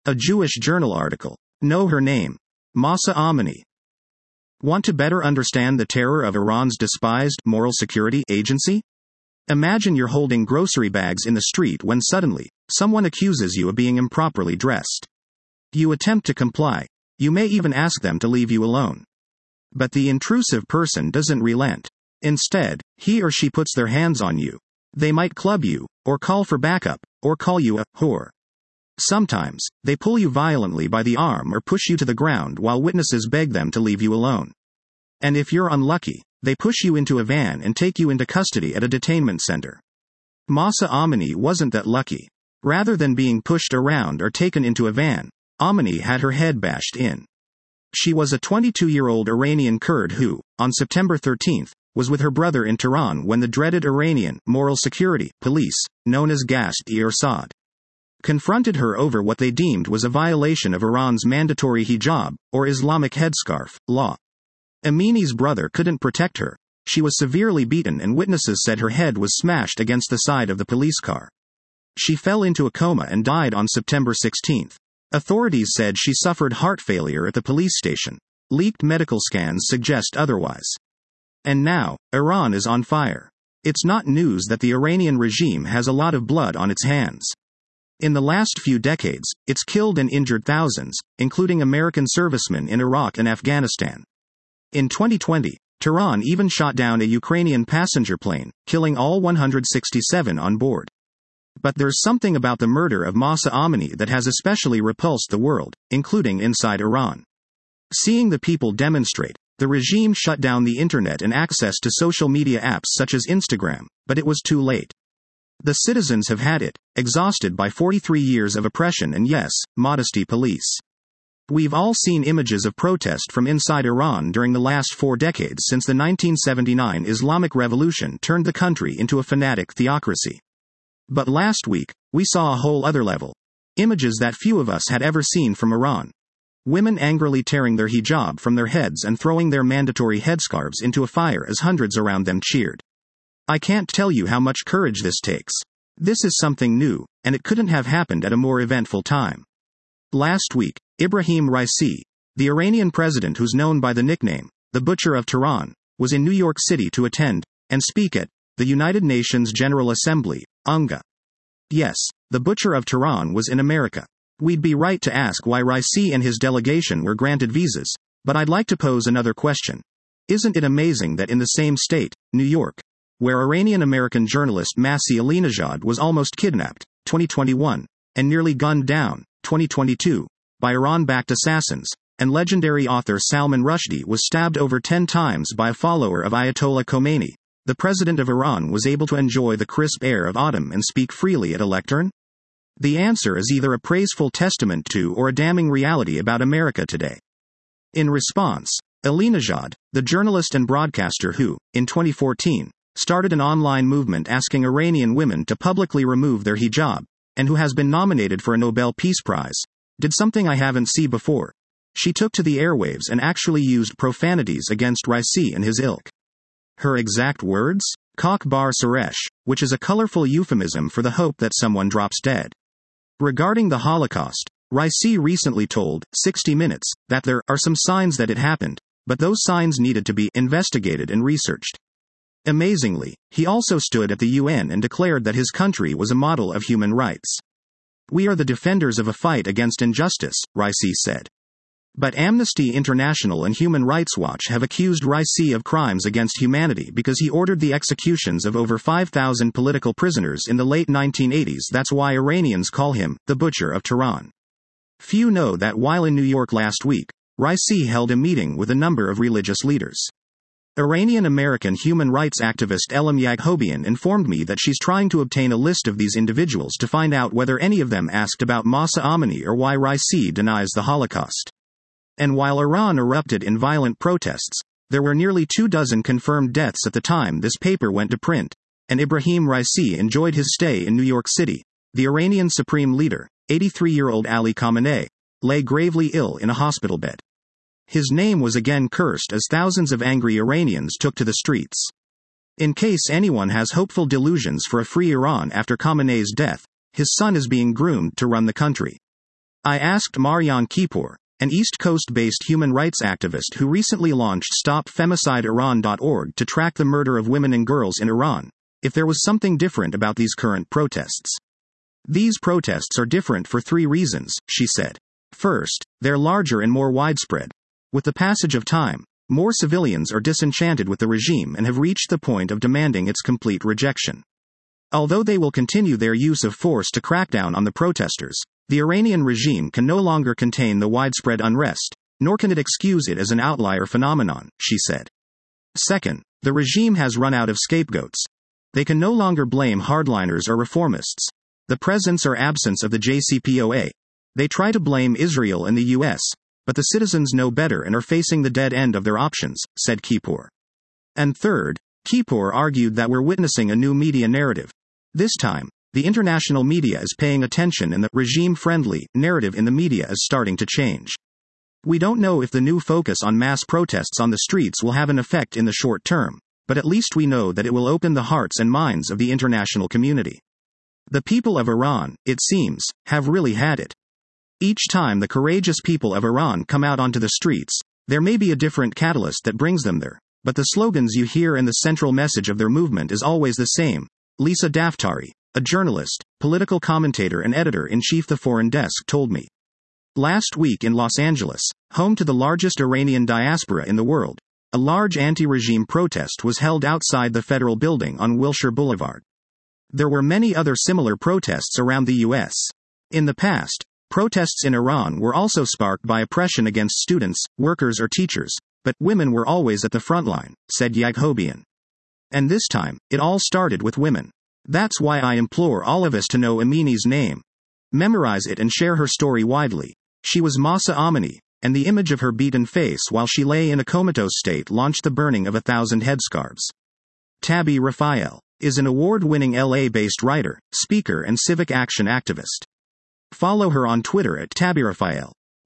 A Jewish journal article. Know her name. Mahsa Amini. Want to better understand the terror of Iran's despised moral security agency? Imagine you're holding grocery bags in the street when suddenly, someone accuses you of being improperly dressed. You attempt to comply. You may even ask them to leave you alone. But the intrusive person doesn't relent. Instead, he or she puts their hands on you. They might club you, or call for backup, or call you a whore. Sometimes, they pull you violently by the arm or push you to the ground while witnesses beg them to leave you alone. And if you're unlucky, they push you into a van and take you into custody at a detainment center. Mahsa Amini wasn't that lucky. Rather than being pushed around or taken into a van, Amini had her head bashed in. She was a 22-year-old Iranian Kurd who, on September 13, was with her brother in Tehran when the dreaded Iranian moral security police, known as Gasht-e-Irsad, confronted her over what they deemed was a violation of Iran's mandatory hijab, or Islamic headscarf, law. Amini's brother couldn't protect her. She was severely beaten and witnesses said her head was smashed against the side of the police car. She fell into a coma and died on September 16. Authorities said she suffered heart failure at the police station. Leaked medical scans suggest otherwise. And now, Iran is on fire. It's not news that the Iranian regime has a lot of blood on its hands. In the last few decades, it's killed and injured thousands, including American servicemen in Iraq and Afghanistan. In 2020, Tehran even shot down a Ukrainian passenger plane, killing all 167 on board. But there's something about the murder of Mahsa Amini that has especially repulsed the world, including inside Iran. Seeing the people demonstrate, the regime shut down the internet and access to social media apps such as Instagram, but it was too late. The citizens have had it, exhausted by 43 years of oppression and yes, modesty police. We've all seen images of protest from inside Iran during the last 4 decades since the 1979 Islamic Revolution turned the country into a fanatic theocracy. But last week, we saw a whole other level. Images that few of us had ever seen from Iran. Women angrily tearing their hijab from their heads and throwing their mandatory headscarves into a fire as hundreds around them cheered. I can't tell you how much courage this takes. This is something new, and it couldn't have happened at a more eventful time. Last week, Ibrahim Raisi, the Iranian president who's known by the nickname, the Butcher of Tehran, was in New York City to attend and speak at the United Nations General Assembly, UNGA. Yes, the Butcher of Tehran was in America. We'd be right to ask why Raisi and his delegation were granted visas, but I'd like to pose another question. Isn't it amazing that in the same state, New York, where Iranian-American journalist Masih Alinejad was almost kidnapped, 2021, and nearly gunned down, 2022, by Iran-backed assassins, and legendary author Salman Rushdie was stabbed over 10 times by a follower of Ayatollah Khomeini, the president of Iran was able to enjoy the crisp air of autumn and speak freely at a lectern? The answer is either a praiseful testament to or a damning reality about America today. In response, Alinejad, the journalist and broadcaster who, in 2014, started an online movement asking Iranian women to publicly remove their hijab, and who has been nominated for a Nobel Peace Prize, did something I haven't seen before. She took to the airwaves and actually used profanities against Raisi and his ilk. Her exact words? Kak bar Saresh, which is a colorful euphemism for the hope that someone drops dead. Regarding the Holocaust, Raisi recently told 60 Minutes that there are some signs that it happened, but those signs needed to be investigated and researched. Amazingly, he also stood at the UN and declared that his country was a model of human rights. We are the defenders of a fight against injustice, Raisi said. But Amnesty International and Human Rights Watch have accused Raisi of crimes against humanity because he ordered the executions of over 5,000 political prisoners in the late 1980s. That's why Iranians call him the Butcher of Tehran. Few know that while in New York last week, Raisi held a meeting with a number of religious leaders. Iranian-American human rights activist Elam Yaghobian informed me that she's trying to obtain a list of these individuals to find out whether any of them asked about Mahsa Amini or why Raisi denies the Holocaust. And while Iran erupted in violent protests, there were nearly 24 confirmed deaths at the time this paper went to print, and Ibrahim Raisi enjoyed his stay in New York City. The Iranian supreme leader, 83-year-old Ali Khamenei, lay gravely ill in a hospital bed. His name was again cursed as thousands of angry Iranians took to the streets. In case anyone has hopeful delusions for a free Iran after Khamenei's death, his son is being groomed to run the country. I asked Marjan Kipour, an East Coast-based human rights activist who recently launched StopFemicideIran.org to track the murder of women and girls in Iran, if there was something different about these current protests. These protests are different for 3 reasons, she said. First, they're larger and more widespread. With the passage of time, more civilians are disenchanted with the regime and have reached the point of demanding its complete rejection. Although they will continue their use of force to crack down on the protesters, the Iranian regime can no longer contain the widespread unrest, nor can it excuse it as an outlier phenomenon, she said. Second, the regime has run out of scapegoats. They can no longer blame hardliners or reformists, the presence or absence of the JCPOA. They try to blame Israel and the U.S., but the citizens know better and are facing the dead end of their options, said Kipour. And third, Kipour argued that we're witnessing a new media narrative. This time, the international media is paying attention and the regime-friendly narrative in the media is starting to change. We don't know if the new focus on mass protests on the streets will have an effect in the short term, but at least we know that it will open the hearts and minds of the international community. The people of Iran, it seems, have really had it. Each time the courageous people of Iran come out onto the streets, there may be a different catalyst that brings them there, but the slogans you hear and the central message of their movement is always the same. Lisa Daftari, a journalist, political commentator and editor-in-chief the Foreign Desk told me. Last week in Los Angeles, home to the largest Iranian diaspora in the world, a large anti-regime protest was held outside the federal building on Wilshire Boulevard. There were many other similar protests around the U.S. In the past, protests in Iran were also sparked by oppression against students, workers or teachers, but women were always at the front line, said Yaghobian. And this time, it all started with women. That's why I implore all of us to know Amini's name. Memorize it and share her story widely. She was Mahsa Amini, and the image of her beaten face while she lay in a comatose state launched the burning of 1,000 headscarves. Tabby Raphael is an award-winning LA-based writer, speaker and civic action activist. Follow her on Twitter at Tabby Raphael.